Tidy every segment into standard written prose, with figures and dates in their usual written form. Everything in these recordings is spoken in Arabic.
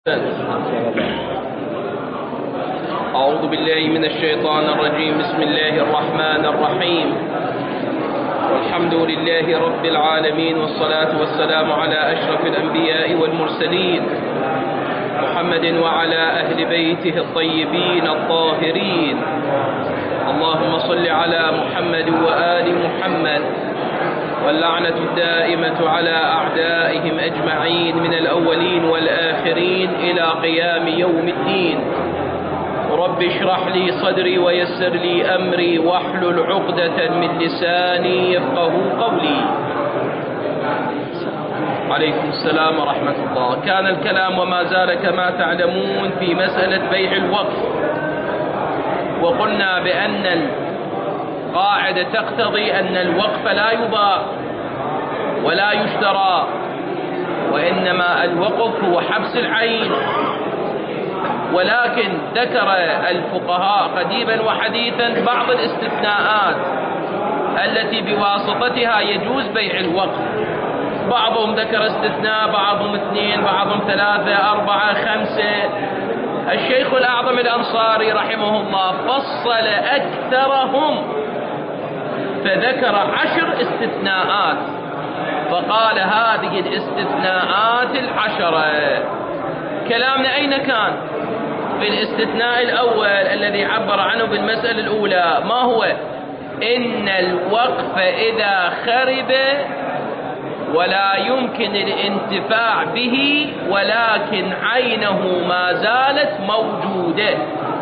أعوذ بالله من الشيطان الرجيم. بسم الله الرحمن الرحيم. والحمد لله رب العالمين، والصلاة والسلام على أشرف الأنبياء والمرسلين محمد وعلى أهل بيته الطيبين الطاهرين. اللهم صل على محمد وآل محمد، واللعنة الدائمة على أعدائهم أجمعين من الأولين والآخرين إلى قيام يوم الدين. رب اشرح لي صدري ويسر لي أمري واحلل عقدة من لساني يفقه قولي. عليكم السلام ورحمة الله. كان الكلام وما زال كما تعلمون في مسألة بيع الوقف، وقلنا بأن القاعدة تقتضي أن الوقف لا يباع ولا يشترى، وإنما الوقف هو حبس العين. ولكن ذكر الفقهاء قديما وحديثا بعض الاستثناءات التي بواسطتها يجوز بيع الوقف. بعضهم ذكر استثناء، بعضهم 2، بعضهم 3، 4، 5. الشيخ الأعظم الأنصاري رحمه الله فصل أكثرهم فذكر 10 استثناءات، فقال هذه الاستثناءات 10. كلامنا أين كان؟ في الاستثناء الأول الذي عبر عنه بالمسألة الأولى. ما هو؟ إن الوقف إذا خرب ولا يمكن الانتفاع به ولكن عينه ما زالت موجودة.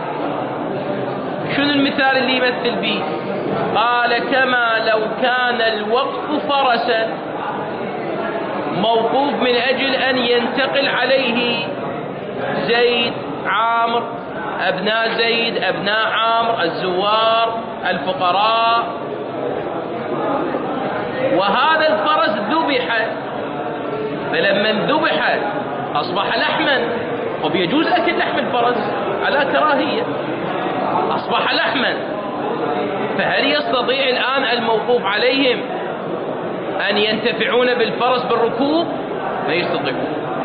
شنو المثال اللي يمثل به؟ قال كما لو كان الوقف فرسا موقوف من أجل أن ينتقل عليه زيد، عامر، أبناء زيد، أبناء عامر، الزوار، الفقراء، وهذا الفرس ذبح، فلما ذبح أصبح لحما، وبيجوز أكل لحم الفرس على كراهية، أصبح لحما. فهل يستطيع الآن الموقوف عليهم أن ينتفعون بالفرس بالركوب؟ ما يستطيعون،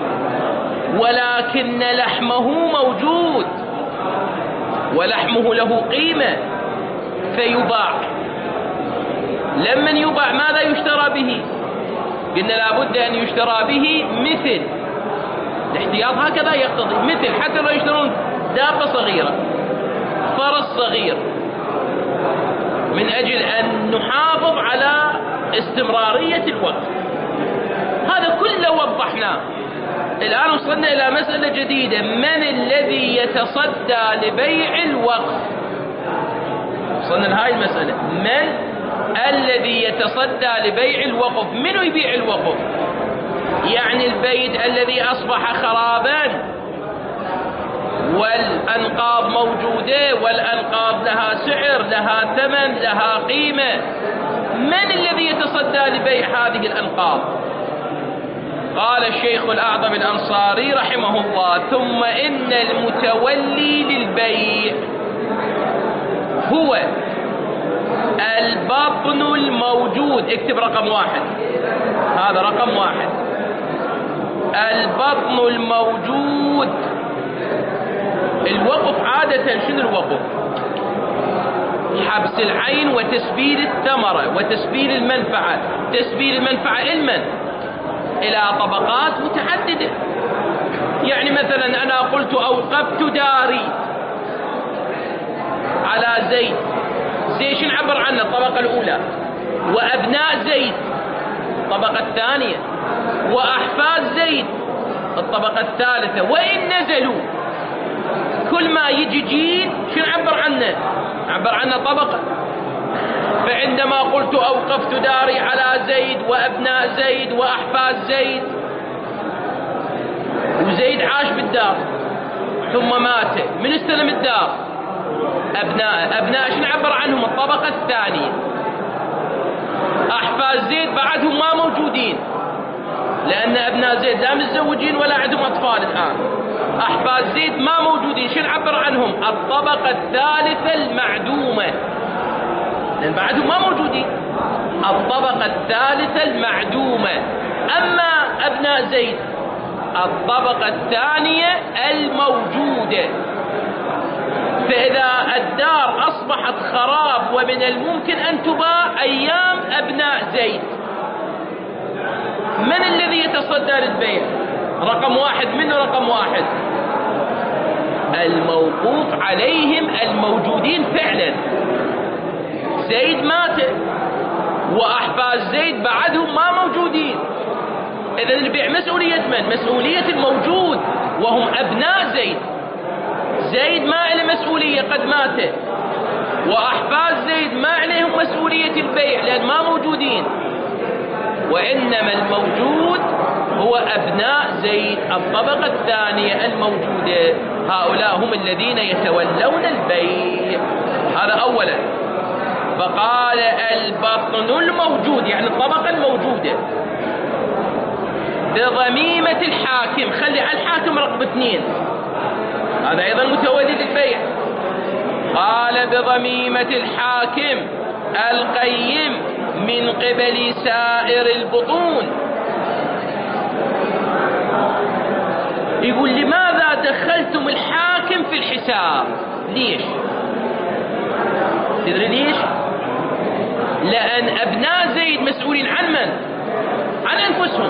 ولكن لحمه موجود ولحمه له قيمة فيباع. لمن يباع ماذا يشترى به؟ قلنا لابد أن يشترى به مثل الاحتياط، هكذا يقتضي مثل، حتى لو يشترون دابة صغيرة، فرس صغير، من أجل أن نحافظ على استمرارية الوقت. هذا كله وضحناه. الآن وصلنا إلى مسألة جديدة: من الذي يتصدى لبيع الوقف؟ وصلنا لهذه المسألة: من الذي يتصدى لبيع الوقف؟ منو يبيع الوقف؟ يعني البيت الذي أصبح خرابا والأنقاض موجودة، والأنقاض لها سعر، لها ثمن، لها قيمة. من الذي يتصدى لبيع هذه الأنقاض؟ قال الشيخ الأعظم الأنصاري رحمه الله: ثم إن المتولي للبيع هو البطن الموجود. اكتب رقم 1، هذا رقم 1. البطن الموجود. الوقف عادة شنو الوقف؟ حبس العين وتسبيل الثمرة وتسبيل المنفعة. تسبيل المنفعة إلى طبقات متعددة. يعني مثلا أنا قلت أوقفت داري على زيد. زيد شو نعبر عنه؟ الطبقة الأولى. وأبناء زيد الطبقة الثانية. وأحفاد زيد الطبقة الثالثة. وإن نزلوا، كل ما يجي جيل شو نعبر عنه؟ نعبر عنه طبقة. فعندما قلت أوقفت داري على زيد وأبناء زيد وأحفاد زيد، وزيد عاش بالدار ثم مات، من استلم الدار؟ أبناء شو نعبر عنهم؟ الطبقة الثانية. أحفاد زيد بعدهم ما موجودين، لأن أبناء زيد لا متزوجين ولا عندهم أطفال الآن. أحفاد زيد ما موجودين، شو نعبر عنهم؟ الطبقة الثالثة المعدومة، لأن بعدهم ما موجودين. الطبقة الثالثة المعدومة. أما أبناء زيد الطبقة الثانية الموجودة. فإذا الدار أصبحت خراب ومن الممكن أن تباع أيام أبناء زيد، من الذي يتصدى للبيع؟ رقم واحد، منه رقم واحد الموقوف عليهم الموجودين فعلا. زيد مات وأحفاد زيد بعدهم ما موجودين، إذا البيع مسؤولية من؟ مسؤولية الموجود وهم أبناء زيد. زيد ما له مسؤولية قد مات، وأحفاد زيد ما عليهم مسؤولية البيع لأن ما موجودين، وإنما الموجود هو أبناء زيد الطبقة الثانية الموجودة، هؤلاء هم الذين يتولون البيع. هذا أولا. فقال البطن الموجود يعني الطبقة الموجودة بضميمة الحاكم، خلي على الحاكم رقم 2، هذا أيضا متولي للبيع. قال بضميمة الحاكم القيم من قبل سائر البطون. يقول لماذا دخلتم الحاكم في الحساب؟ ليش؟ تدري ليش؟ لأن أبناء زيد مسؤولين عن من؟ عن أنفسهم،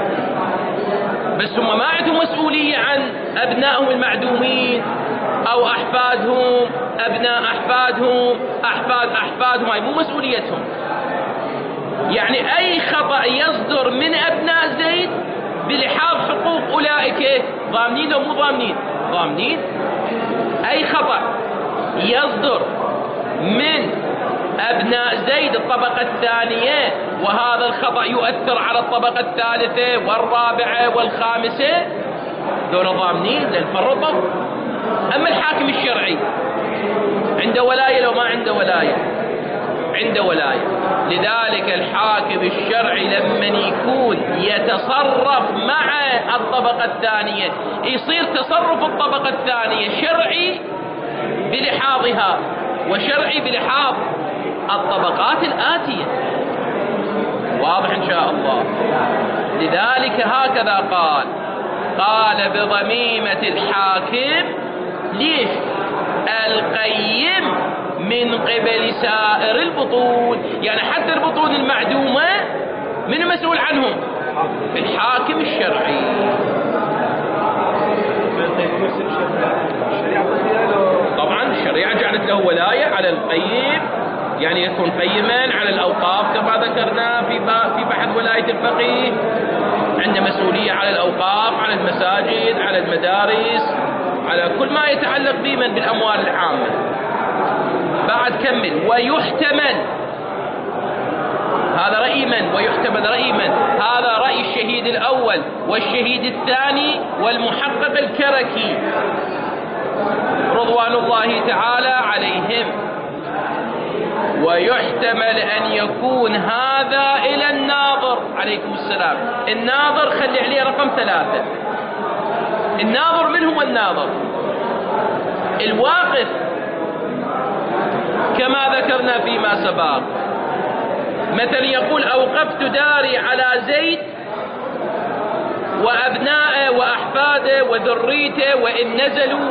بس هم ما عندهم مسؤولية عن أبنائهم المعدومين أو أحفادهم، أبناء أحفادهم، أحفاد أحفادهم، هاي مو مسؤوليتهم. يعني أي خطأ يصدر من أبناء زيد بلحاظ حقوق أولئك ضامنين أو مو ضامنين؟ ضامنين. أي خطأ يصدر من أبناء زيد الطبقة الثانية وهذا الخطأ يؤثر على الطبقة الثالثة والرابعة والخامسة، دول ضامنين لأن فرطوا. أما الحاكم الشرعي عنده ولاية لو ما عنده ولاية؟ عنده ولاية. لذلك الحاكم الشرعي لما يكون يتصرف مع الطبقة الثانية يصير تصرف الطبقة الثانية شرعي بلحاظها وشرعي بلحاظ الطبقات الآتية. واضح إن شاء الله. لذلك هكذا قال بضميمة الحاكم. ليش؟ القيم من قبل سائر البطون، يعني حتى البطون المعدومة من مسؤول عنهم؟ الحاكم الشرعي. طبعا الشريعة جعلت له ولاية على القيم، يعني يكون قيما على الأوقاف كما ذكرنا في بحث ولاية الفقيه، عنده مسؤولية على الأوقاف، على المساجد، على المدارس، على كل ما يتعلق بمن بالأموال العامة. بعد كمل. ويحتمل، هذا رأي من؟ ويحتمل رأي من؟ هذا رأي الشهيد الأول والشهيد الثاني والمحقق الكركي رضوان الله تعالى عليهم. ويحتمل أن يكون هذا إلى الناظر عليكم السلام. الناظر خلي عليه رقم 3. الناظر من هو الناظر؟ الواقف كما ذكرنا فيما سبق. مثلا يقول أوقفت داري على زيد وأبنائه وأحفاده وذريته وإن نزلوا،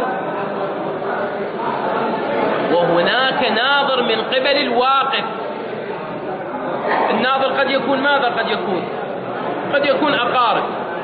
وهناك ناظر من قبل الواقف. الناظر قد يكون ماذا؟ قد يكون أقارب،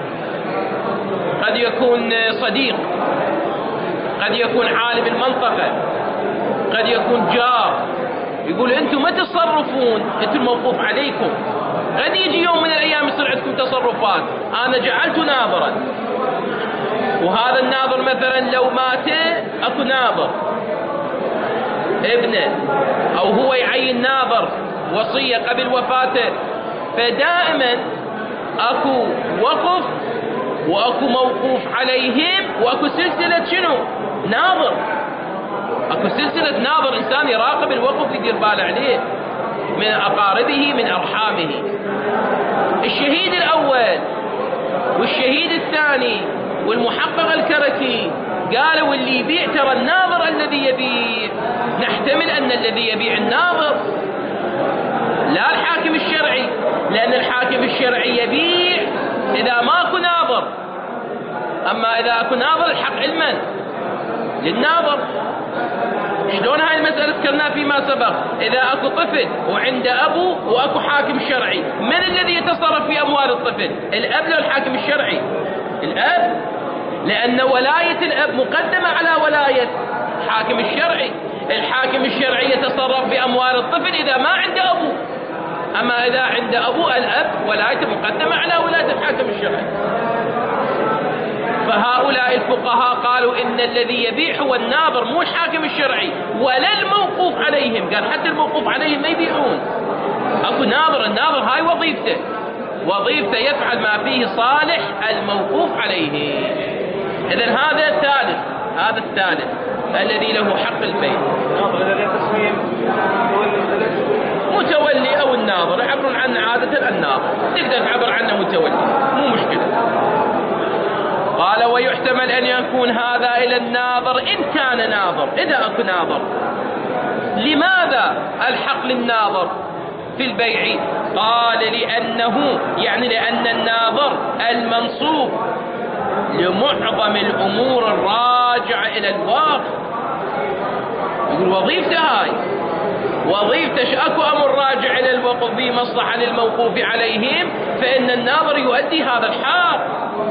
قد يكون صديق، قد يكون عالم المنطقة، قد يكون جار. يقول أنتم ما تصرفون، أنتم الموقوف عليكم. قد يجي يوم من الأيام يصير عندكم تصرفات، أنا جعلت ناظرا، وهذا الناظر مثلا لو مات أكو ناظر ابنه، أو هو يعين ناظر وصية قبل وفاته. فدائما أكو وقف وأكو موقوف عليهم وأكو سلسلة شنو؟ ناظر. أكو سلسلة ناظر، إنسان يراقب الوقف يدير باله عليه من أقاربه من أرحامه. الشهيد الأول والشهيد الثاني والمحقق الكركي قالوا اللي يبيع ترى الناظر الذي يبيع. نحتمل أن الذي يبيع الناظر لا الحاكم الشرعي، لأن الحاكم الشرعي يبيع إذا ماكو ناظر. أما إذا أكو ناظر الحق علما للناظر. شلون هاي المسألة ذكرنا فيما سبق؟ إذا أكو طفل وعنده أبو وأكو حاكم شرعي، من الذي يتصرف في أموال الطفل؟ الأب لو الحاكم الشرعي؟ الأب، لأن ولاية الأب مقدمة على ولاية الحاكم الشرعي. الحاكم الشرعي يتصرف بأموال الطفل إذا ما عنده أبو، أما إذا عنده أبو الأب ولايته مقدمة على ولاية الحاكم الشرعي. فهؤلاء الفقهاء قالوا إن الذي يبيع هو الناظر مو الحاكم الشرعي ولا الموقوف عليهم. قال حتى الموقوف عليهم ما يبيعون، أكو ناظر، الناظر هاي وظيفته يفعل ما فيه صالح الموقوف عليه. إذن هذا الثالث الذي له حق البيع. متولي أو الناظر يعبرون عنه عادة الناظر، تقدر تعبر عنه متولي مو مشكلة. قال ويحتمل أن يكون هذا إلى الناظر إن كان ناظر. إذا أكو ناظر، لماذا الحق للناظر في البيع؟ قال لأن الناظر المنصوب لمعظم الأمور الراجعة إلى الواقع. يقول وظيفته هاي وظيفته أكو أمر راجع إلى الوقف به مصلحة للموقوف عليهم، فإن الناظر يؤدي هذا الحق.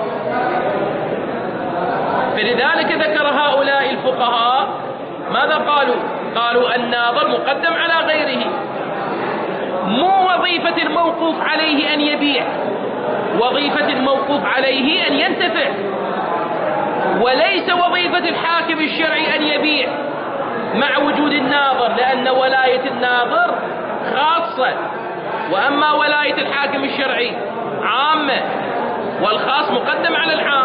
فلذلك ذكر هؤلاء الفقهاء ماذا قالوا؟ قالوا الناظر مقدم على غيره. مو وظيفة الموقوف عليه أن يبيع، وظيفة الموقوف عليه أن ينتفع، وليس وظيفة الحاكم الشرعي أن يبيع مع وجود الناظر، لأن ولاية الناظر خاصة، وأما ولاية الحاكم الشرعي عامة، والخاص مقدم على العام.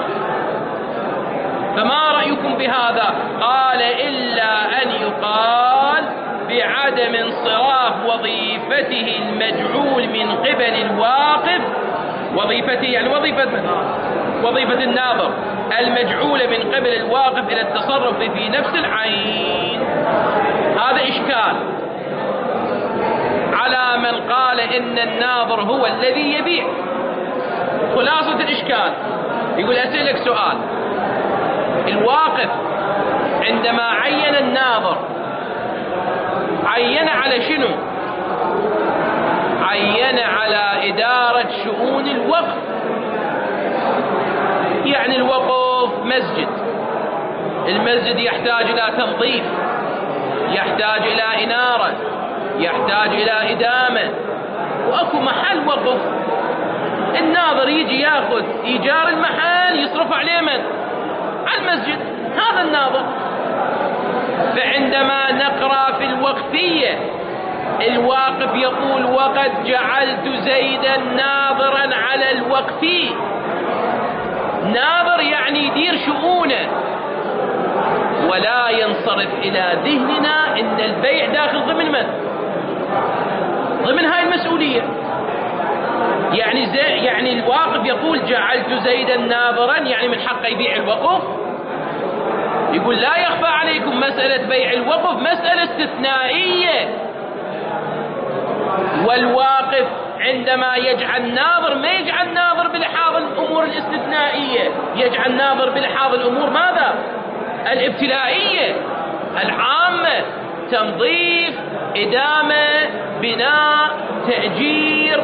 فما رأيكم بهذا؟ قال إلا أن يقال بعدم انصراف وظيفته المجعول من قبل الواقف، وظيفته يعني وظيفة الناظر المجعولة من قبل الواقف إلى التصرف في نفس العين. هذا إشكال على من قال إن الناظر هو الذي يبيع. خلاصة الإشكال، يقول أسألك سؤال، الواقف عندما عين الناظر عين على شنو؟ عين على إدارة شؤون الوقف. يعني الوقف مسجد، المسجد يحتاج إلى تنظيف، يحتاج إلى إنارة، يحتاج إلى إدامة، وأكو محل وقف. الناظر يجي ياخذ إيجار المحل يصرف عليه من؟ على المسجد. هذا الناظر. فعندما نقرأ في الوقفية الواقف يقول وقد جعلت زيدا ناظرا على الوقف. ناظر يعني يدير شؤونه، ولا ينصرف إلى ذهننا إن البيع داخل ضمن من؟ ضمن هاي المسؤولية. يعني الواقف يقول جعلت زيدا ناظرا، يعني من حقه يبيع الوقف. يقول لا يخفى عليكم مسألة بيع الوقف مسألة استثنائية، والواقف عندما يجعل ناظر ما يجعل ناظر بلحاظ الأمور الاستثنائية، يجعل ناظر بلحاظ الأمور ماذا؟ الابتلائية العامة، تنظيف، إدامة، بناء، تأجير.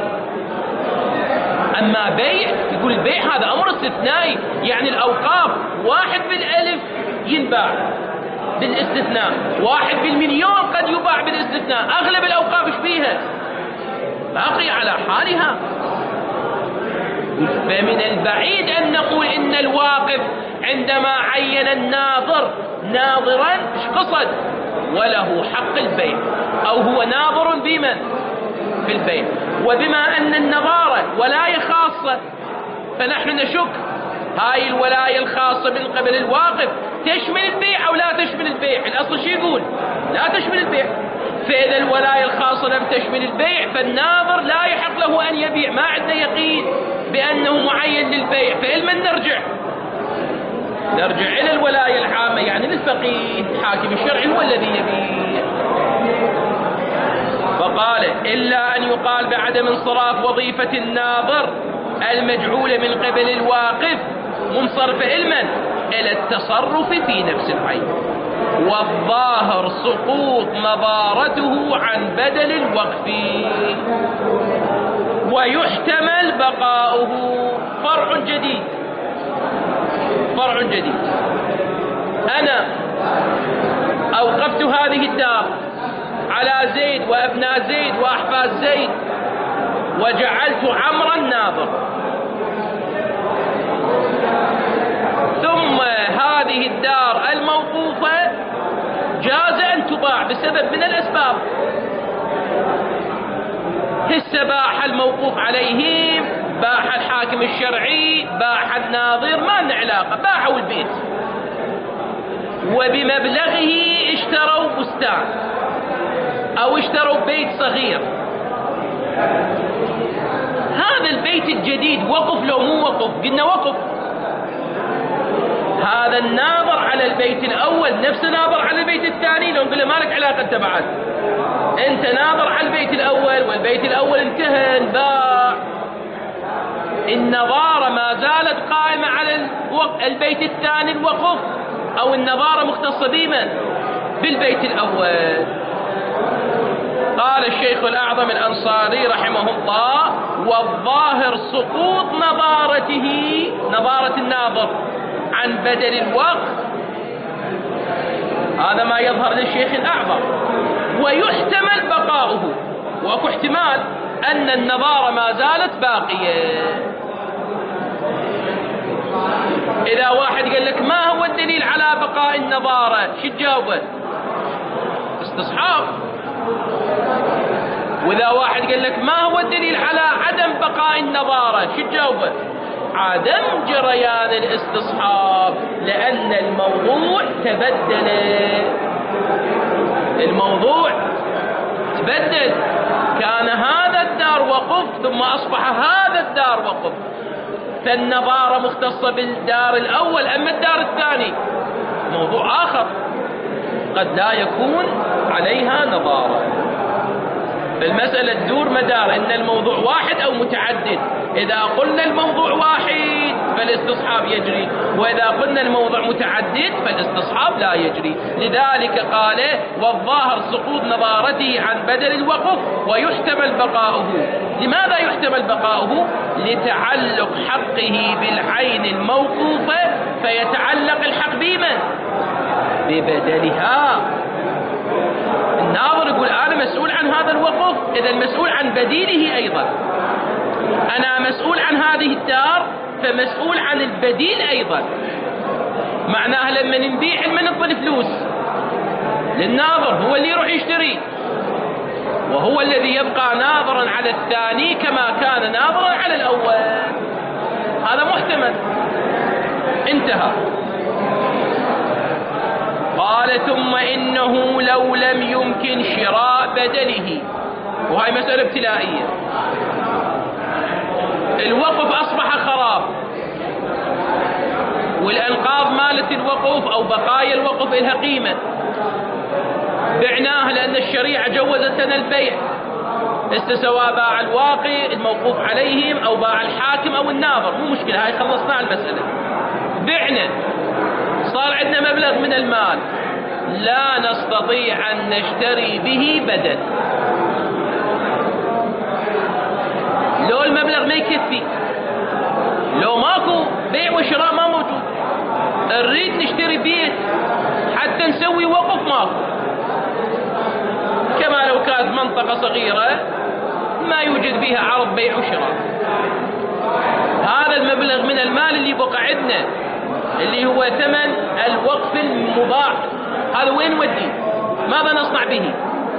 أما بيع، يقول البيع هذا أمر استثنائي، يعني الأوقاف 1 بالألف ينباع بالاستثناء، 1 بالمليون قد يباع بالاستثناء. أغلب الأوقاف ايش فيها؟ باقي على حالها. فمن البعيد أن نقول إن الواقف عندما عين الناظر ناظرا ايش قصد؟ وله حق البيع، أو هو ناظر بمن؟ في البيع. وبما أن النظارة ولاية خاصة، فنحن نشك هاي الولاية الخاصة من قبل الواقف تشمل البيع أو لا تشمل البيع. الأصل شو يقول؟ لا تشمل البيع. فإذا الولاية الخاصة لم تشمل البيع، فالناظر لا يحق له أن يبيع، ما عندنا يقين بأنه معين للبيع. فإلمن نرجع إلى الولاية العامة، يعني للفقيه الحاكم الشرعي هو الذي يبيع. فقال إلا أن يقال بعدم انصراف وظيفة الناظر المجعولة من قبل الواقف منصرفة إلى إلى التصرف في نفس العين. والظاهر سقوط نظارته عن بدل الوقف، ويحتمل بقاؤه. فرع جديد، فرع جديد. أنا أوقفت هذه الدار على زيد وأبناء زيد وأحفاد زيد، وجعلت عمرا ناظر، ثم هذه الدار الموقوفة جاز أن تباع بسبب من الأسباب. هسه باع الموقوف عليهم، باع الحاكم الشرعي، باع الناظر، ما لنا علاقة، باعوا البيت وبمبلغه اشتروا بستان أو اشتروا بيت صغير. هذا البيت الجديد وقف لو مو وقف؟ قلنا وقف. هذا الناظر على البيت الأول نفس ناظر على البيت الثاني، لو نقول له ما لك علاقة أنت بعد، أنت ناظر على البيت الأول والبيت الأول انتهى انباع. النظارة ما زالت قائمة على البيت الثاني الوقف، أو النظارة مختصة بمن؟ بالبيت الأول. قال الشيخ الأعظم الأنصاري رحمه الله: والظاهر سقوط نظارته، نظارة الناظر، عن بدل الوقف. هذا ما يظهر للشيخ الأعظم. ويحتمل بقاؤه، واكو احتمال أن النظارة ما زالت باقية. إذا واحد قال لك ما هو الدليل على بقاء النظارة، شو تجاوبه؟ استصحاب. وإذا واحد قال لك ما هو الدليل على عدم بقاء النظارة، شو تجاوبه؟ عدم جريان الاستصحاب، لأن الموضوع تبدل. الموضوع تبدل، كان هذا الدار وقف ثم أصبح هذا الدار وقف، فالنظارة مختصة بالدار الأول، أما الدار الثاني موضوع آخر قد لا يكون عليها نظارة. فالمسألة تدور مدار إن الموضوع واحد أو متعدد. إذا قلنا الموضوع واحد فالاستصحاب يجري، وإذا قلنا الموضوع متعدد فالاستصحاب لا يجري. لذلك قال: والظاهر سقوط نظارته عن بدل الوقف، ويحتمل بقاؤه. لماذا يحتمل بقاؤه؟ لتعلق حقه بالعين الموقوفة، فيتعلق الحق بمن؟ ببدلها. الناظر يقول أنا مسؤول عن هذا الوقف، إذا المسؤول عن بديله أيضا. أنا مسؤول عن هذه الدار، فمسؤول عن البديل أيضا. معناها لما نبيع من نقبل فلوس للناظر، هو اللي يروح يشتري، وهو الذي يبقى ناظرا على الثاني كما كان ناظرا على الأول. هذا محتمل. انتهى. قال: ثم إنه لو لم يمكن شراء بدله، وهي مسألة ابتلائية. الوقف أصبح خراب، والأنقاض مالت الوقف أو بقايا الوقف لها قيمة، بعناها لأن الشريعة جوزت لنا البيع. سواء باع الواقع الموقوف عليهم أو باع الحاكم أو الناظر، مو مشكلة، هاي خلصنا المسألة. بعنا، صار عندنا مبلغ من المال لا نستطيع أن نشتري به بدل. لو المبلغ ما يكفي، لو ماكو بيع وشراء ما موجود، نريد نشتري بيت حتى نسوي وقف، ماكو. كما لو كانت منطقة صغيرة ما يوجد بها عرض بيع وشراء. هذا المبلغ من المال اللي بقى عندنا اللي هو ثمن الوقف المباح، هذا وين نوديه؟ ماذا نصنع به؟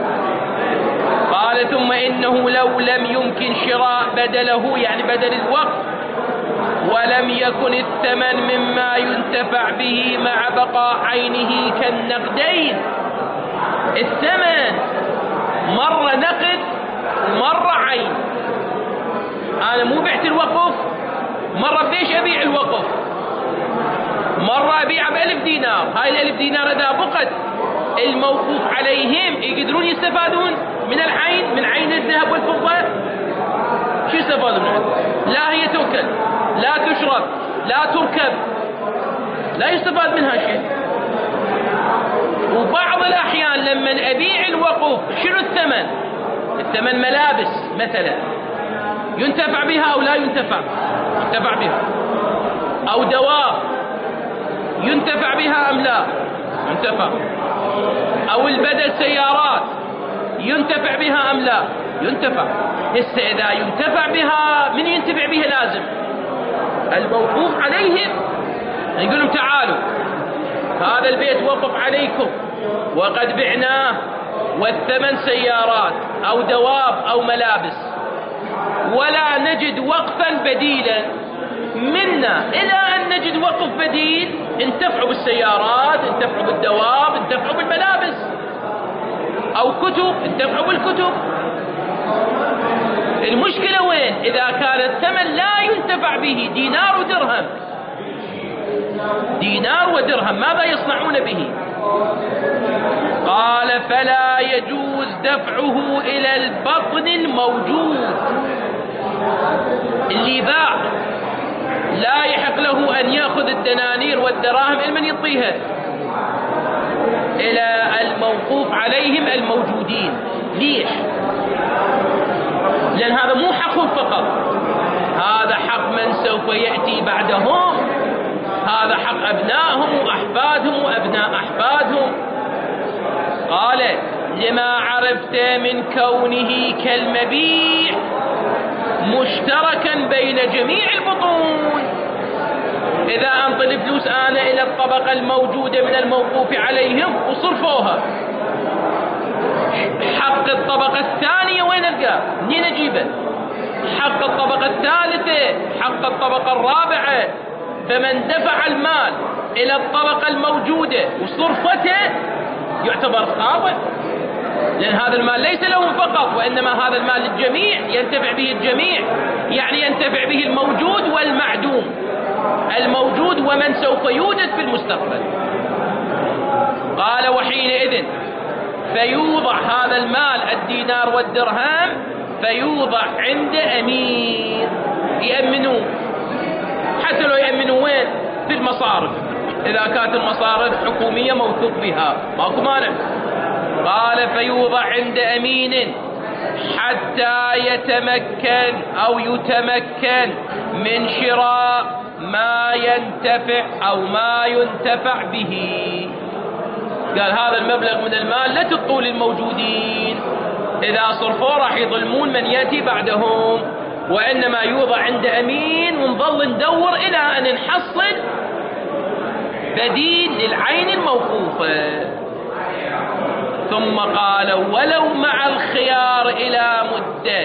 قال: ثم إنه لو لم يمكن شراء بدله، يعني بدل الوقف، ولم يكن الثمن مما ينتفع به مع بقاء عينه كالنقدين. الثمن مرة نقد مرة عين. أنا مو بعت الوقف، مرة بيش أبيع الوقف، مرة أبيع ب1000 دينار. هاي ال1000 دينار إذا بقت الموقوف عليهم يقدرون يستفادون من العين، من عين الذهب والفضة. شو يستفادون منها؟ لا هي تؤكل، لا تشرب، لا تركب، لا يستفاد منها شيء. وبعض الأحيان لما أبيع الوقف شنو الثمن؟ الثمن ملابس مثلا، ينتفع بها أو لا ينتفع؟ ينتفع بها. أو دواب، ينتفع بها أم لا؟ ينتفع. أو البدل سيارات، ينتفع بها أم لا؟ ينتفع. هسه إذا ينتفع بها، من ينتفع بها؟ لازم الموقوف عليهم يقول لهم تعالوا هذا البيت وقف عليكم وقد بعناه، والثمن سيارات أو دواب أو ملابس، ولا نجد وقفا بديلا منا إلى أن نجد وقف بديل. انتفعوا بالسيارات، انتفعوا بالدواب، انتفعوا بالملابس. أو كتب، انتفعوا بالكتب. المشكلة وين؟ إذا كان الثمن لا ينتفع به، دينار ودرهم، دينار ودرهم، ماذا يصنعون به؟ قال فلا يجوز دفعه إلى البطن الموجود. اللي باع لا يحق له أن يأخذ الدنانير والدراهم لمن يعطيها؟ إلى الموقوف عليهم الموجودين. ليش؟ لأن هذا مو حقهم فقط، هذا حق من سوف يأتي بعدهم، هذا حق أبنائهم وأحفادهم وأبناء أحفادهم. قال لما عرفت من كونه كالمبيع مشتركا بين جميع البطون. إذا أنطي الفلوس أنا إلى الطبقة الموجودة من الموقوف عليهم وصرفوها، حق الطبقة الثانية وين ألقاه؟ منين أجيبه؟ حق الطبقة الثالثة، حق الطبقة الرابعة. فمن دفع المال إلى الطبقة الموجودة وصرفته يعتبر خاوة، لأن هذا المال ليس لهم فقط، وإنما هذا المال للجميع، ينتفع به الجميع. يعني ينتفع به الموجود والمعدوم، الموجود ومن سوف يوجد في المستقبل. قال وحينئذ فيوضع هذا المال الدينار والدرهم، فيوضع عند أمير يأمنوه. حتى لو يأمنوا وين؟ في المصارف، إذا كانت المصارف حكومية موثوق بها ماكو مانع. قال فيوضع عند أمين حتى يتمكن أو يتمكن من شراء ما ينتفع أو ما ينتفع به. قال هذا المبلغ من المال لا تعطوه للموجودين، إذا صرفوه راح يظلمون من يأتي بعدهم، وإنما يوضع عند أمين ونظل ندور إلى أن نحصل بديل للعين الموقوفة. ثم قال ولو مع الخيار إلى مدة.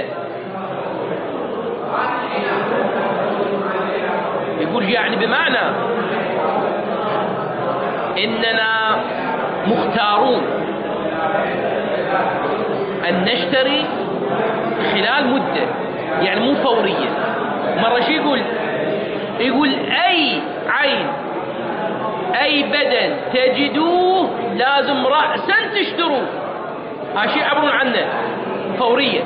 يقول يعني بمعنى إننا مختارون أن نشتري خلال مدة، يعني مو فورية. مرة شي يقول أي عين أي بدن تجدوه لازم رأسا تشتروه. هذا شيء عبرون عنه فورية.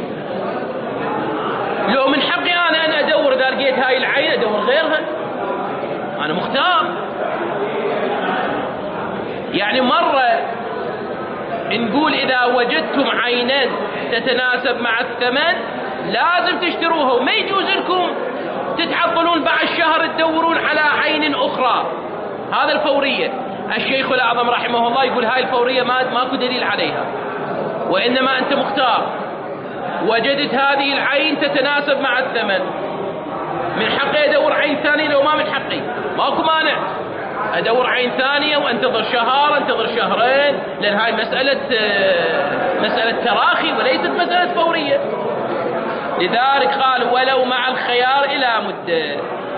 لو من حقي أنا أن أدور، إذا لقيت هاي العين أدور غيرها، أنا مختار. يعني مرة نقول إذا وجدتم عينا تتناسب مع الثمن لازم تشتروها، وما يجوز لكم تتعطلون بعد شهر تدورون على عين أخرى. هذا الفورية. الشيخ الأعظم رحمه الله يقول هاي الفورية ماكو دليل عليها، وإنما أنت مختار. وجدت هذه العين تتناسب مع الثمن، من حقي أدور عين ثانية. لو ما من حقي ماكو مانع أدور عين ثانية وأنتظر شهر، أنتظر شهرين، لأن هاي مسألة تراخي وليست مسألة فورية. لذلك قال ولو مع الخيار إلى مدة.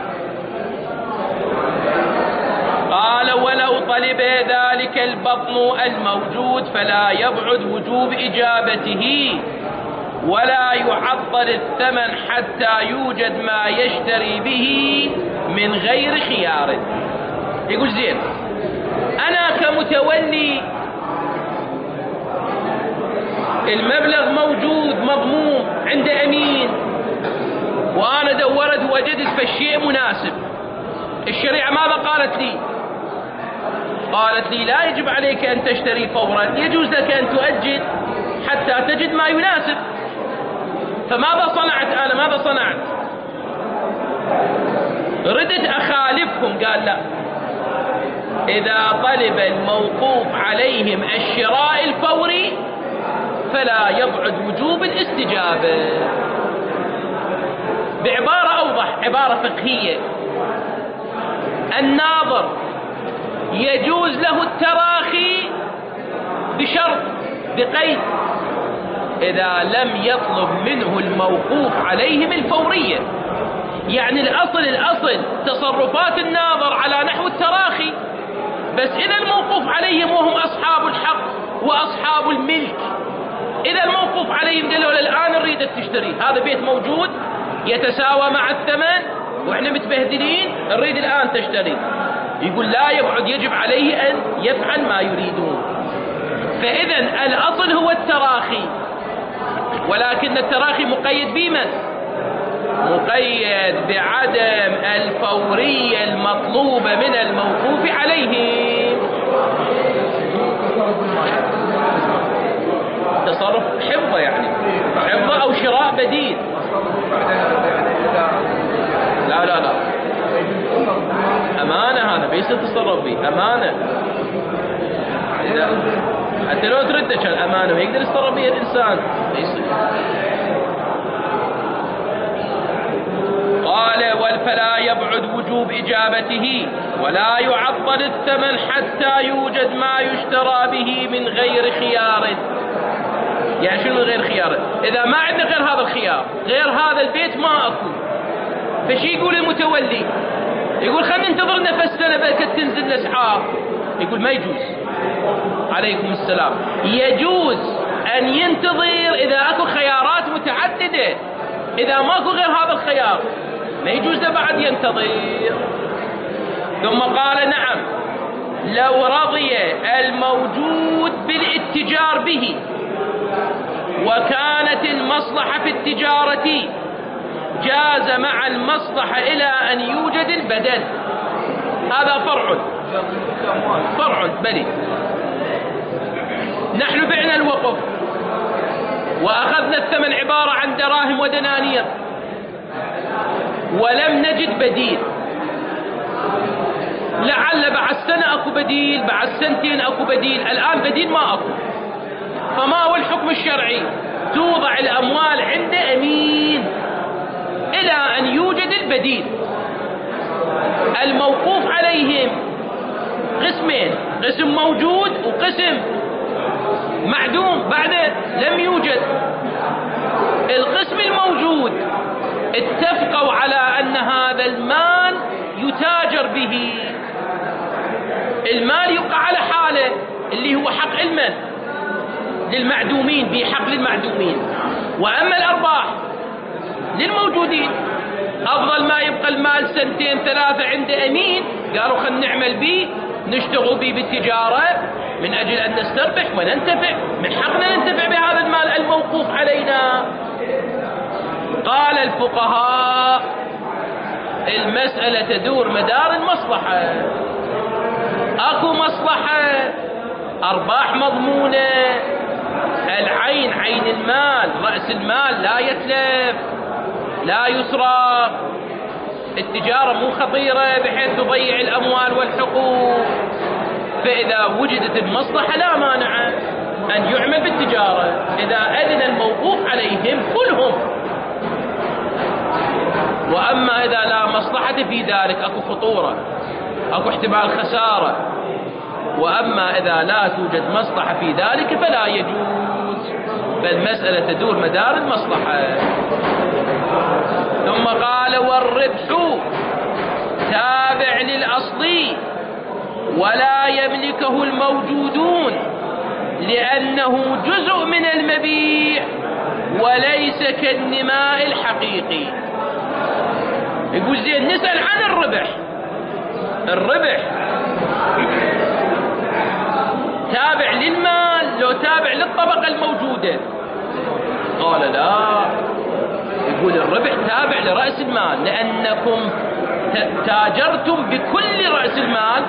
قال ولو طلب ذلك البطن الموجود فلا يبعد وجوب إجابته، ولا يعطل الثمن حتى يوجد ما يشتري به من غير خيار. يقول زين أنا كمتولي المبلغ موجود مضمون عند أمين، وأنا دورت وجدت فالشيء مناسب، الشريعة ماذا قالت لي؟ قالت لي لا يجب عليك أن تشتري فورا، يجوز لك أن تؤجل حتى تجد ما يناسب. فماذا صنعت أنا؟ ماذا صنعت؟ ردت أخالفهم، قال لا، إذا طلب الموقوف عليهم الشراء الفوري فلا يبعد وجوب الاستجابة. بعبارة أوضح، عبارة فقهية، الناظر يجوز له التراخي بشرط، بقيد، إذا لم يطلب منه الموقوف عليهم الفورية. يعني الأصل تصرفات الناظر على نحو التراخي، بس إذا الموقوف عليهم وهم أصحاب الحق وأصحاب الملك، إذا الموقوف عليهم قالوا الآن نريدك تشتري هذا بيت موجود يتساوى مع الثمن وإحنا متبهدلين، نريد الآن تشتري، يقول لا يبعد، يجب عليه أن يفعل ما يريدون. فإذا الأصل هو التراخي، ولكن التراخي مقيد بمن؟ مقيد بعدم الفورية المطلوبة من الموقوف عليه. تصرف حفظة، يعني حفظة أو شراء بديل. لا لا لا، أمانة، هذا بيصير تصرف به، أمانة. حتى لو تردش الأمانة ويقدر يتصرف بها الإنسان. قال فلا يبعد وجوب إجابته ولا يعطل الثمن حتى يوجد ما يشترى به من غير خيار. يعني شنو من غير خيار؟ إذا ما عندنا غير هذا الخيار، غير هذا البيت ما أكو، فشي يقول المتولي؟ يقول خلينا ننتظر نفس سنة بلكت تنزل الأسعار. يقول ما يجوز. عليكم السلام. يجوز أن ينتظر إذا أكو خيارات متعددة، إذا ماكو غير هذا الخيار ما يجوز له بعد ينتظر. ثم قال نعم لو رضي الموجود بالاتجار به وكانت المصلحة في التجارة جاز مع المصلحة إلى أن يوجد البدل. هذا فرع بلي. نحن بعنا الوقف وأخذنا الثمن عبارة عن دراهم ودنانير ولم نجد بديل، لعل بعد سنة أكو بديل، بعد سنتين أكو بديل، الآن بديل ما أكو. فما هو الحكم الشرعي؟ توضع الأموال عند أمين إلى أن يوجد البديل. الموقوف عليهم قسمين، قسم موجود وقسم معدوم بعد لم يوجد. القسم الموجود اتفقوا على أن هذا المال يتاجر به، المال يبقى على حاله اللي هو حق المن للمعدومين، بحق للمعدومين، وأما الأرباح للموجودين. أفضل ما يبقى المال سنتين ثلاثة عند أمين، قالوا خلنا نعمل به، نشتغل به بالتجارة من أجل أن نستربح وننتفع، من حقنا ننتفع بهذا المال الموقوف علينا. قال الفقهاء المسألة تدور مدار المصلحة. أكو مصلحة، أرباح مضمونة، العين عين المال، رأس المال لا يتلف لا يسرق، التجارة مو خطيرة بحيث تضيع الأموال والحقوق. فإذا وجدت المصلحة لا مانع أن يعمل بالتجارة إذا أذن الموقوف عليهم كلهم. وأما إذا لا مصلحة في ذلك، أكو خطورة، أكو احتمال خسارة. وأما إذا لا توجد مصلحة في ذلك فلا يجوز، بل مسألة تدور مدار المصلحة. ثم قال والربح تابع للأصل ولا يملكه الموجودون لأنه جزء من المبيع وليس كالنماء الحقيقي. يقول زين نسأل عن الربح. الربح تابع للمال لو تابع للطبقة الموجودة؟ قال لا، يقول الربح تابع لرأس المال، لأنكم تاجرتم بكل رأس المال،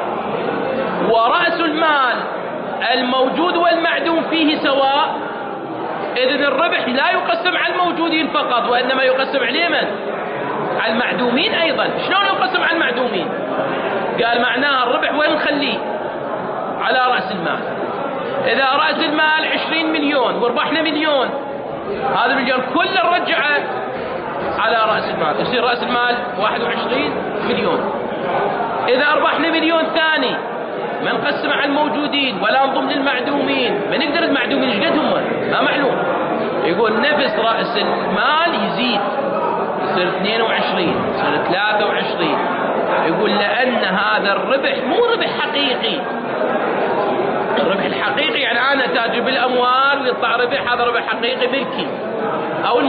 ورأس المال الموجود والمعدوم فيه سواء، إذن الربح لا يقسم على الموجودين فقط، وإنما يقسم على من؟ على المعدومين أيضا. شلون يقسم على المعدومين؟ قال معناها الربح وين نخليه؟ على رأس المال. إذا رأس المال 20 مليون وربحنا مليون، هذا المليون كله نرجعه على رأس المال، يصير رأس المال 21 مليون. إذا ربحنا مليون ثاني ما نقسم على الموجودين ولا نضم للمعدومين، ما نقدر المعدومين ايش قد هم؟ ما معلوم. يقول نفس رأس المال يزيد، يصير 22، يصير 23. يقول لأن هذا الربح مو ربح حقيقي. الربح الحقيقي يعني أنا تاجر بالأموال ويطلع ربح، هذا ربح حقيقي ملكي. أو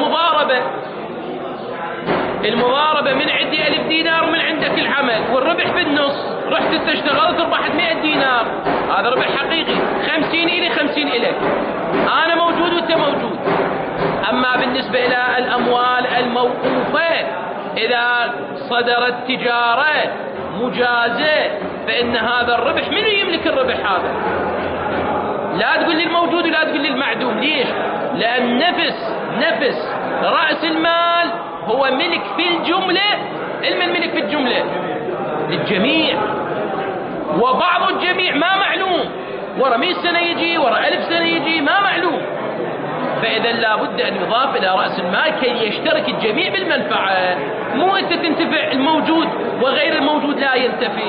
المضاربة من عندي 1000 دينار ومن عندك العمل، والربح بالنص، رحت انت اشتغلت ربحت 100 دينار، هذا ربح حقيقي. 50 إلي 50 إليك، أنا موجود وأنت موجود. أما بالنسبة إلى الأموال الموقوفة، إذا صدرت تجارة مجازة فإن هذا الربح منو يملك الربح هذا؟ لا تقول لي الموجود ولا تقول لي المعدوم. ليش؟ لأن نفس رأس المال هو ملك في الجملة. المن ملك في الجملة للجميع، وبعض الجميع ما معلوم، ورا 100 سنة يجي، ورا 1000 سنة يجي، ما معلوم. فإذا لابد أن يضاف إلى رأس المال كي يشترك الجميع بالمنفعة، مو أنت تنتفع الموجود وغير الموجود لا ينتفع.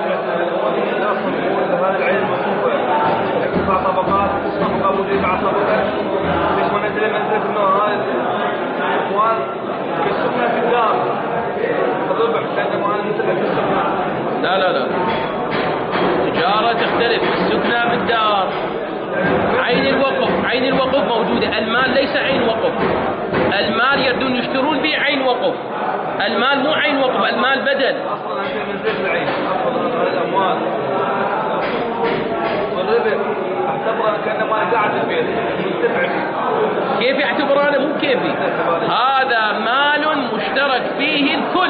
طبقات موجودة مع طبقات، ليش ما ندري منزل إنه هاي الأموال يسمى في الدار الربح لأن ما ننتبه في السكنة. لا تجارة تختلف. السكنة بالدار، عين الوقف موجودة. المال ليس عين وقف. المال يردون يشترون به عين وقف. المال مو عين وقف، المال بدل. أصلا أنت من زيت العين، أصلا الأموال والربح اعتبره كأنما قاعد في البيت مستمع. كيف يعتبر؟ أنا مو كيفي، هذا مال مشترك فيه الكل.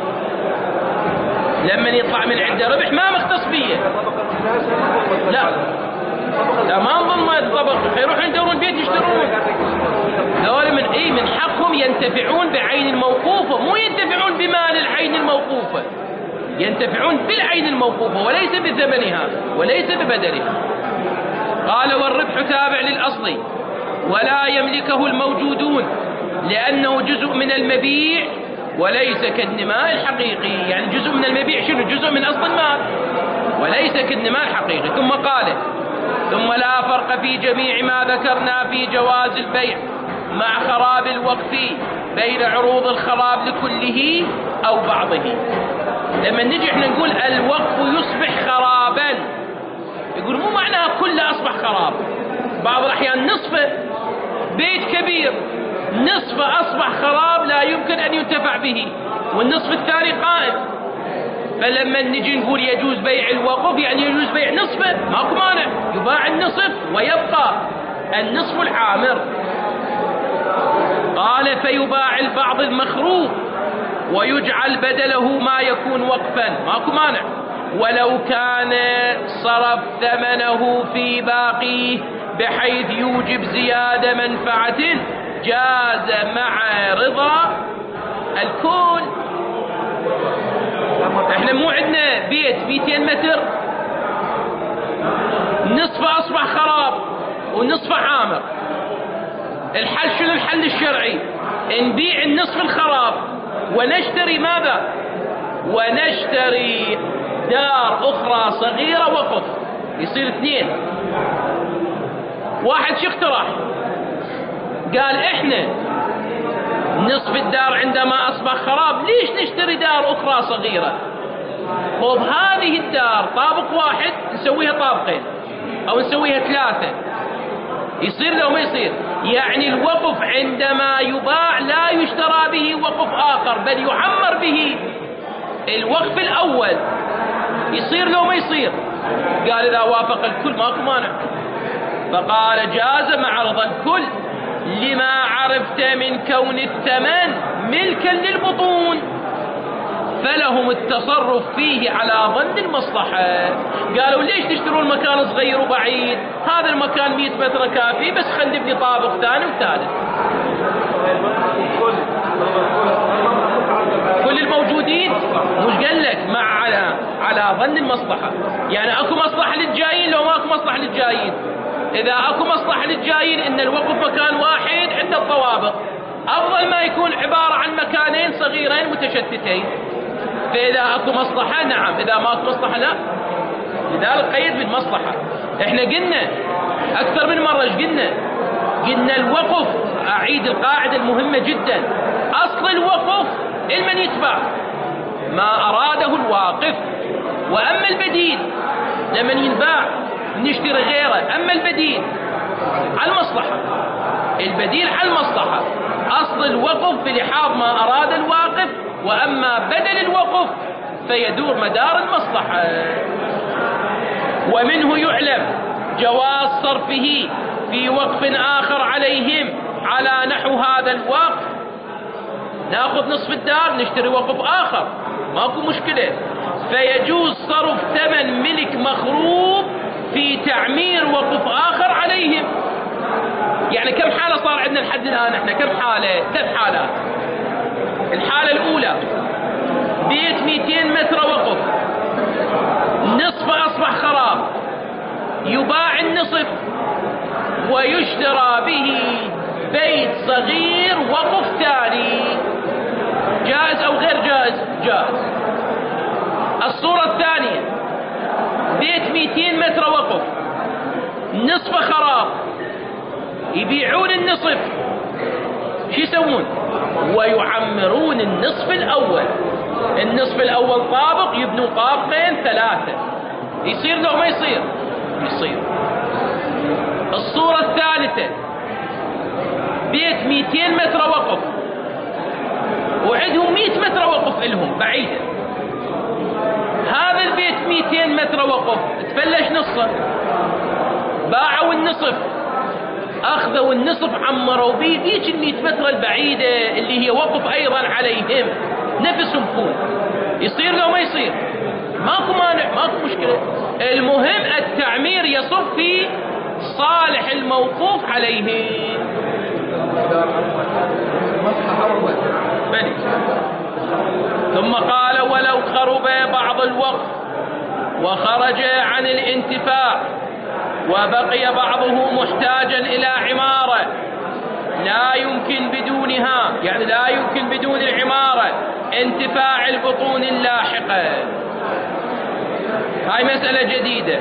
لما يطلع من عنده ربح ما مختص فيه. لا ما نظن الطبق، يروحون يدورون البيت يشترون. ذول من حقهم ينتفعون بعين الموقوفة، مو ينتفعون بمال العين الموقوفة، ينتفعون بالعين الموقوفة وليس بثمنها وليس ببدلها. قال والربح تابع للأصل ولا يملكه الموجودون لأنه جزء من المبيع وليس كالنماء الحقيقي. يعني جزء من المبيع شنو؟ جزء من أصل المال وليس كالنماء الحقيقي. ثم قال ثم لا فرق في جميع ما ذكرنا في جواز البيع مع خراب الوقف بين عروض الخراب لكله أو بعضه. لما نجي احنا نقول الوقف يصبح خرابا، يقول مو معناها كله أصبح خراب. بعض الأحيان نصفه بيت كبير، نصفه أصبح خراب لا يمكن أن ينتفع به، والنصف الثاني قائم. فلما نجي نقول يجوز بيع الوقف يعني يجوز بيع نصفه، ماكو مانع، يباع النصف ويبقى النصف العامر. قال فيباع البعض المخروب ويجعل بدله ما يكون وقفا، ماكو مانع، ولو كان صرف ثمنه في باقيه بحيث يوجب زيادة منفعة جاز مع رضا الكل. احنا مو عندنا بيت 200 متر، نصفه أصبح خراب ونصفه عامر. الحل شنو؟ الحل الشرعي نبيع النصف الخراب ونشتري ماذا؟ ونشتري دار أخرى صغيرة وقف، يصير 2. واحد شو اقترح؟ قال احنا نصف الدار عندما أصبح خراب ليش نشتري دار أخرى صغيرة؟ طب هذه الدار طابق واحد نسويها طابقين أو نسويها 3، يصير لو ما يصير؟ يعني الوقف عندما يباع لا يشترى به وقف آخر بل يعمر به الوقف الأول، يصير لو ما يصير؟ قال إذا وافق الكل ماكو مانع. فقال جاز مع رضا الكل لما عرفت من كون الثمن ملكا للبطون. فلهم التصرف فيه على ظن المصلحة. قالوا ليش تشترون مكان صغير وبعيد؟ هذا المكان 100 متر كافي، بس خلينا نبني طابق ثاني وثالث. كل الموجودين مش قال لك مع على ظن المصلحة، يعني اكو مصلحة للجايين لو ما اكو مصلحة للجايين. اذا اكو مصلحة للجايين ان الوقف مكان واحد عند الطوابق، افضل ما يكون عبارة عن مكانين صغيرين متشتتين. فاذا اكو مصلحة نعم، اذا ما اكو مصلحة لا. لذلك قيد بالمصلحة. احنا قلنا اكثر من مرة، قلنا الوقف، اعيد القاعدة المهمة جدا، اصل الوقف لمن يتبع ما اراده الواقف، واما البديل لمن ينباع نشتري غيره. اما البديل على المصلحة، البديل على المصلحة. اصل الوقف بلحاظ ما اراد الواقف، واما بدل الوقف فيدور مدار المصلحة. ومنه يعلم جواز صرفه في وقف آخر عليهم على نحو هذا الوقف. ناخذ نصف الدار نشتري وقف آخر، ماكو مشكلة. فيجوز صرف ثمن ملك مخروب في تعمير وقف آخر عليهم. يعني كم حالة صار عندنا لحد الآن؟ احنا كم حالة؟ 3 حالات. الحالة الأولى بيت 200 متر وقف، نصفه أصبح خراب، يباع النصف ويشترى به بيت صغير وقف ثاني. جائز أو غير جائز؟ جائز. الصورة الثانية بيت 200 متر وقف، نصفه خراب، يبيعون النصف، شو يسوون؟ ويعمرون النصف الأول. النصف الأول طابق، يبنوا طابقين 3. يصير لو ما يصير؟ يصير. الصورة الثالثة بيت 200 متر وقف وعندهم 100 متر وقف إلهم بعيدة. هذا البيت 200 متر وقف تفلش نصه، باعوا النصف، أخذوا النصف عمروا بيه ذيك 100 متر البعيدة اللي هي وقف أيضا عليهم، نفسهم فوق. يصير لو ما يصير؟ ماكو مانع، ماكو مشكلة. المهم التعمير يصب في صالح الموقوف عليه. بني. ثم قال ولو خرب بعض الوقف وخرج عن الانتفاع وبقي بعضه محتاجا إلى عمارة لا يمكن بدونها، يعني لا يمكن بدون العمارة انتفاع البطون اللاحقة. هاي مسألة جديدة.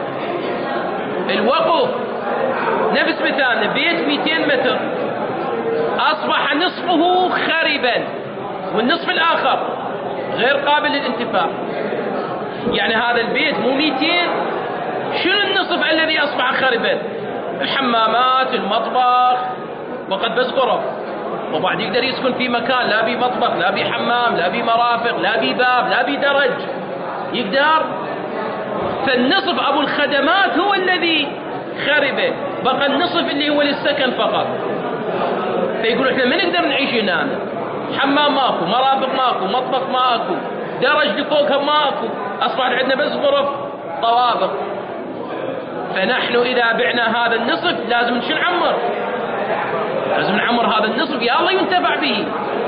الوقف نفس مثالنا بيت 200 متر أصبح نصفه خربا والنصف الآخر غير قابل للانتفاع. يعني هذا البيت مو 200، شنو النصف الذي أصبح خربا؟ الحمامات، المطبخ، وقد بس غرف، وبعد يقدر يسكن في مكان لا بي مطبخ لا بي حمام لا بي مرافق لا بي باب لا بي درج، يقدر. فالنصف أبو الخدمات هو الذي خربه، بقى النصف اللي هو للسكن فقط. فيقول احنا ما نقدر نعيش هنا، حمام ماكو، مرافق ماكو، مطبخ ماكو، درج لفوقها ماكو، أصبح عندنا بس غرف طوابق. فنحن إذا بعنا هذا النصف لازم نعمر، لازم نعمر هذا النصف يا الله ينتفع به.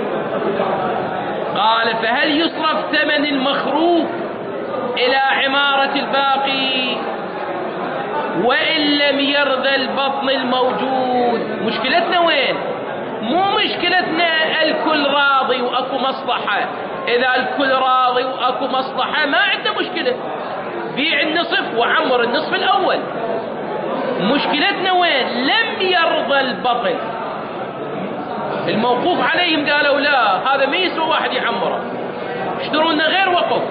قال فهل يصرف ثمن المخروف إلى عمارة الباقي وإن لم يرضى البطن الموجود؟ مشكلتنا وين؟ مو مشكلتنا الكل راضي وأكو مصلحة. إذا الكل راضي وأكو مصلحة ما عنده مشكلة، بيع النصف وعمر النصف الأول. مشكلتنا وين؟ لم يرضى البطن الموقوف عليهم، قالوا لا هذا ما يسوى واحد يعمره، اشتروا لنا غير وقف.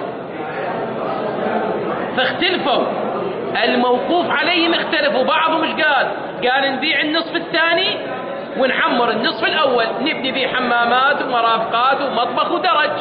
فاختلفوا، الموقوف عليهم اختلفوا. بعضهم ايش قال نبيع النصف الثاني ونعمر النصف الأول، نبني به حمامات ومرافقات ومطبخ ودرج.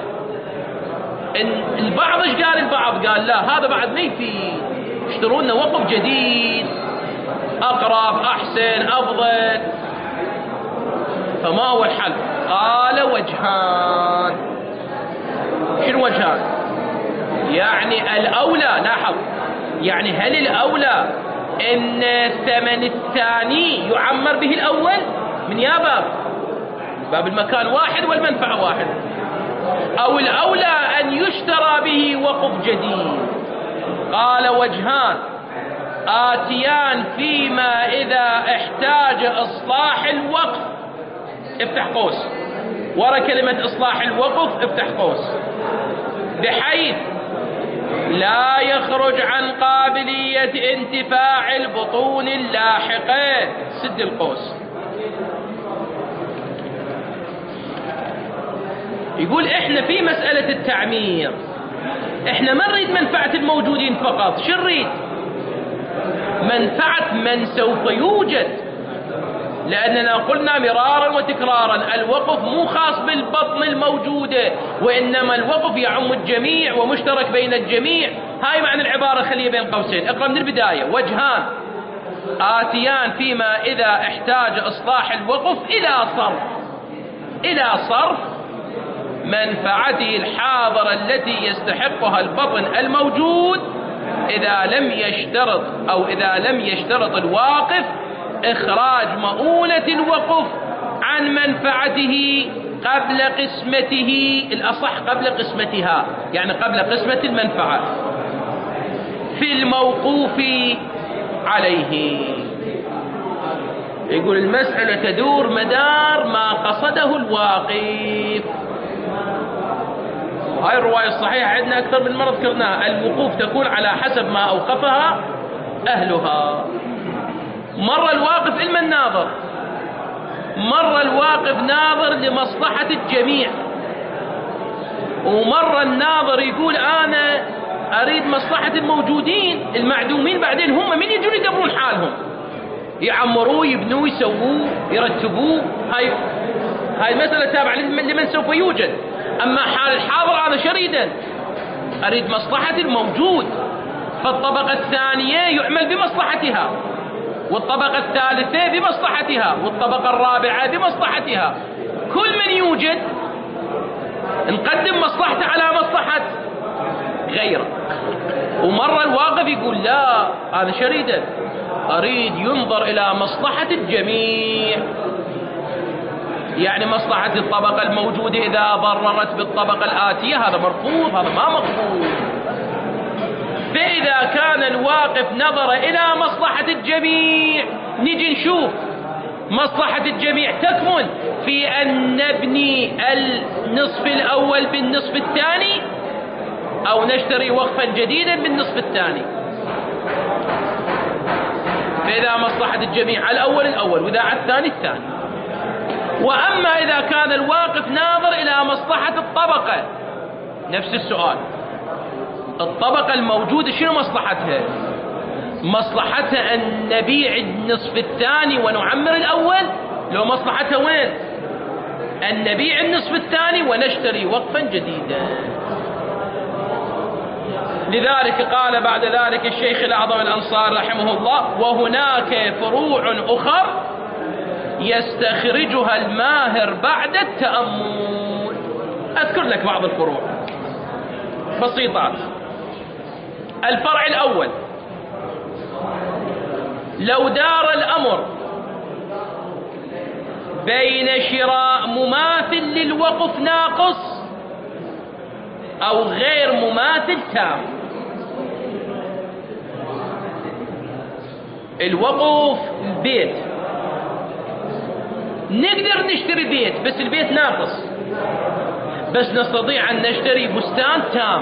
البعض ايش قال؟ البعض قال لا هذا بعد ما يفي، اشتروا لنا وقف جديد أقرب أحسن أفضل. فما هو الحل؟ قال وجهان. شنو وجهان؟ يعني الأولى، لاحظ، يعني هل الأولى أن الثمن الثاني يعمر به الأول؟ من يا باب المكان واحد والمنفعة واحد، أو الأولى أن يشترى به وقف جديد؟ قال وجهان آتيان فيما إذا احتاج إصلاح الوقف، افتح قوس، ورا كلمة إصلاح الوقف افتح قوس، بحيث لا يخرج عن قابلية انتفاع البطون اللاحقة، سد القوس. يقول احنا في مسألة التعمير احنا ما نريد منفعة الموجودين فقط، شو نريد؟ منفعة من سوف يوجد، لأننا قلنا مرارا وتكرارا الوقف مو خاص بالبطن الموجودة، وإنما الوقف يعم الجميع ومشترك بين الجميع. هاي معنى العبارة، خليها بين قوسين، اقرأ من البداية. وجهان آتيان فيما إذا احتاج إصلاح الوقف إلى صرف منفعته الحاضرة التي يستحقها البطن الموجود إذا لم يشترط الواقف إخراج مؤونة الوقف عن منفعته قبل قسمته، الأصح قبل قسمتها، يعني قبل قسمة المنفعة في الموقوف عليه. يقول المسألة تدور مدار ما قصده الواقف. وهاي الرواية الصحيحة عندنا أكثر من مرة ذكرناها، الوقوف تكون على حسب ما أوقفها أهلها. مرة الواقف إلما الناظر، مرة الواقف ناظر لمصلحة الجميع، ومرة الناظر يقول أنا أريد مصلحة الموجودين، المعدومين بعدين هم من يجون يدبرون حالهم، يعمروه يبنوه يسووه يرتبوه. هاي مسألة تابعة لمن سوف يوجد. أما حال الحاضر أنا شريدا أريد مصلحة الموجود، فالطبقة الثانية يعمل بمصلحتها، والطبقة الثالثة بمصلحتها، والطبقة الرابعة بمصلحتها. كل من يوجد نقدم مصلحته على مصلحة غيره. ومرة الواقف يقول لا أنا شريدا أريد ينظر إلى مصلحة الجميع، يعني مصلحة الطبقة الموجودة إذا ضررت بالطبقة الآتية هذا مرفوض، هذا ما مقبول. فإذا كان الواقف نظر إلى مصلحة الجميع، نجي نشوف مصلحة الجميع تكمن في أن نبني النصف الأول بالنصف الثاني، أو نشتري وقفا جديدا بالنصف الثاني. فإذا مصلحة الجميع على الأول، وإذا على الثاني. وأما إذا كان الواقف ناظر إلى مصلحة الطبقة، نفس السؤال، الطبقة الموجودة شنو مصلحتها؟ مصلحتها أن نبيع النصف الثاني ونعمر الأول، لو مصلحتها وين؟ أن نبيع النصف الثاني ونشتري وقفا جديدا. لذلك قال بعد ذلك الشيخ الأعظم الأنصاري رحمه الله: وهناك فروع أخر يستخرجها الماهر بعد التأمل. أذكر لك بعض الفروع بسيطات. الفرع الأول: لو دار الأمر بين شراء مماثل للوقف ناقص أو غير مماثل تام. الوقف البيت، نقدر نشتري بيت بس البيت ناقص، بس نستطيع أن نشتري بستان تام،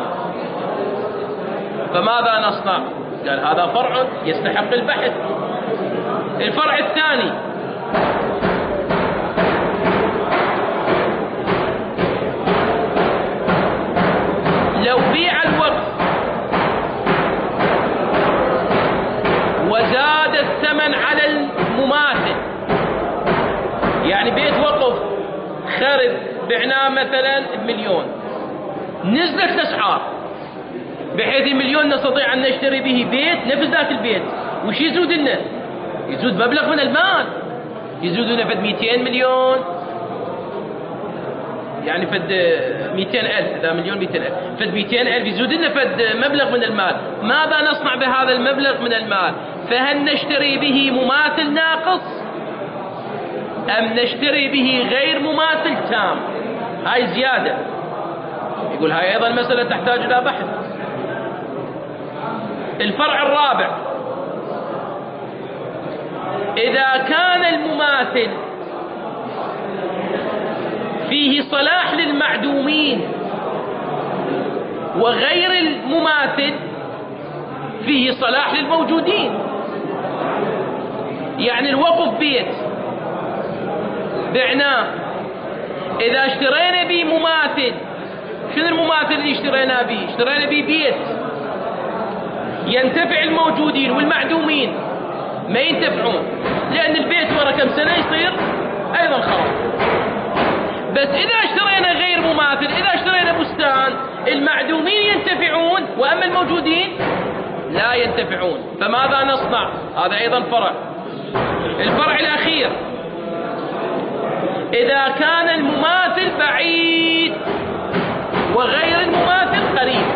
فماذا نصنع؟ قال هذا فرع يستحق البحث. الفرع الثاني: لو بيع الوقف وزاد الثمن على المماثل، يعني بيت وقف خرب بعناه مثلا ب1,000,000، نزلت الأسعار بحيث 1,000,000 نستطيع أن نشتري به بيت نفس ذاك البيت، وش يزود لنا؟ يزود مبلغ من المال، يزود لنا فد 200 مليون، يعني فد 200,000، إذا مليون 200,000، فد 200,000 يزود لنا فد مبلغ من المال. ماذا نصنع بهذا المبلغ من المال؟ فهل نشتري به مماثل ناقص أم نشتري به غير مماثل تام؟ هاي زيادة. يقول هاي أيضا مسألة تحتاج إلى بحث. الفرع الرابع: إذا كان المماثل فيه صلاح للمعدومين وغير المماثل فيه صلاح للموجودين. يعني الوقف بيت بعناه، إذا اشترينا به مماثل، شنو المماثل اللي اشترينا به؟ اشترينا به بيت ينتفع الموجودين والمعدومين ما ينتفعون، لأن البيت ورا كم سنة يصير أيضا خراب. بس إذا اشترينا غير مماثل، إذا اشترينا بستان، المعدومين ينتفعون وأما الموجودين لا ينتفعون. فماذا نصنع؟ هذا أيضا فرع. الفرع الأخير: إذا كان المماثل بعيد وغير المماثل قريب،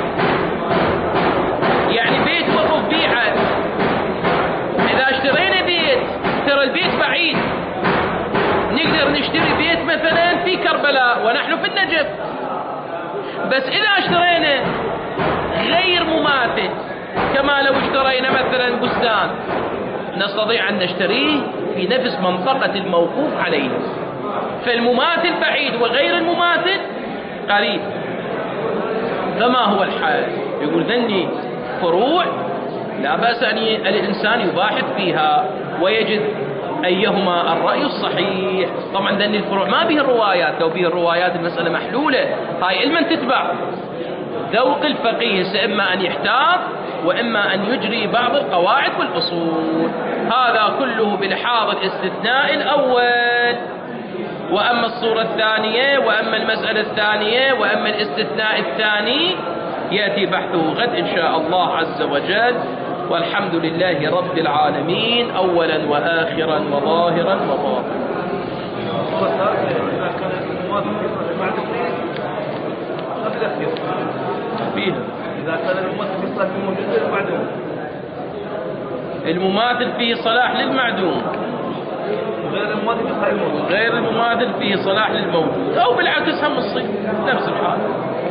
يعني بيت وقف بيعه، إذا اشترينا بيت، ترى البيت بعيد، نقدر نشتري بيت مثلا في كربلاء ونحن في النجف. بس إذا اشترينا غير مماثل، كما لو اشترينا مثلا بستان، نستطيع أن نشتريه في نفس منطقة الموقوف عليه. فالمماثل بعيد وغير المماثل قريب. فما هو الحال؟ يقول ذني فروع لا بأس أن الإنسان يباحث فيها ويجد أيهما الرأي الصحيح. طبعا ذني الفروع ما به الروايات، لو به الروايات المسألة محلولة. هاي علما تتبع ذوق الفقيه، إما أن يحتاط وإما أن يجري بعض القواعد والأصول. هذا كله بلحاظ الاستثناء الأول. وأما الصورة الثانية وأما المسألة الثانية وأما الاستثناء الثاني يأتي بحثه غد إن شاء الله عز وجل. والحمد لله رب العالمين، أولا وآخرا وظاهرا وباطنا. إذا كان المماثل في صلاح للموجود المماثل فيه صلاح للمعدوم غير المماثل فيه صلاح للموجود، أو بالعكس هم الصيغ نفس الحال.